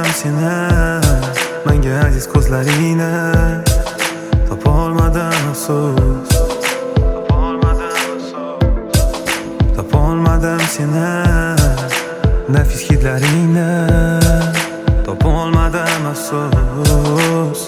seni, menga aziz ko'zlaringni. Topolmadim afsus, topolmadim seni, nafis hidlaringni. Topolmadim afsus.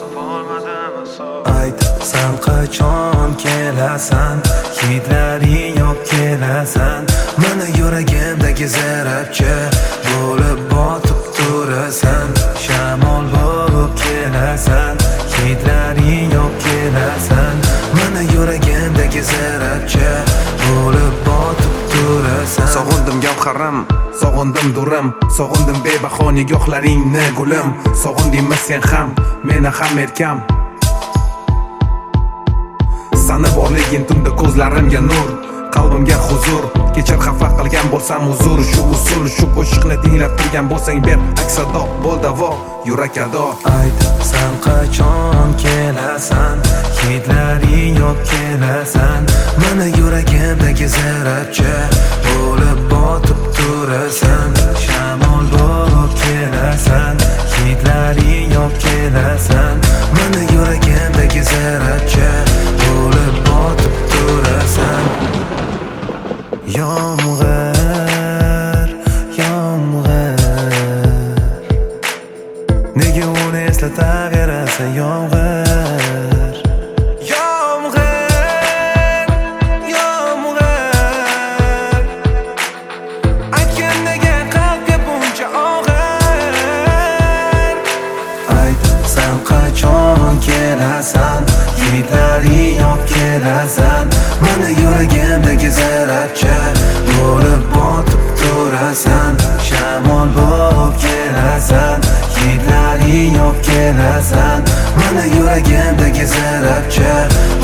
Aytsan qachon kelasan, hidlaring yo'q kelasan. Meni yuragimdagi zarabcha bo'lib botib turasan. Shamol bo'lib kelasan, hidlaring yo'q kelasan. Meni yuragimdagi zarabcha bo'lib botib turasan. Sog'indim gavharim, sog'indim durim, sog'indim bebaho nigohlaringni gulim. Sog'indingmi sen ham, meni ham erkam. Sana borliging tunda ko'zlarimga nur, qalbimga huzur. Kechir xafa qilgan bo'lsam uzr, shu usul, shu qo'shiqni tinglab turgan bo'lsang ber aks-sado, bo'l davo, yurak ado. Aytsan qachon kelasan, hidlaring yo'q kelasan. Meni yuragimdagi zarabcha bo'lib botib turasan. Shamol bo'lib kelasan, hidlaring yo'q kelasan. Meni yuragimdagi zarabcha bo'lib botib turasan. Yomg'ir, yomg'ir, nega uni eslataverasan yomg'ir? Yomg'ir, yomg'ir, aytgan nega qalbga buncha og'ir? Aytsan qachon kelasan, hidlaring yo'q kelasan. Meni yuragimdagi zarabcha bo'lib botib turasan. Shamol bo'lib kelasan, hidlaring yo'q kelasan. Meni yuragimdagi zarabcha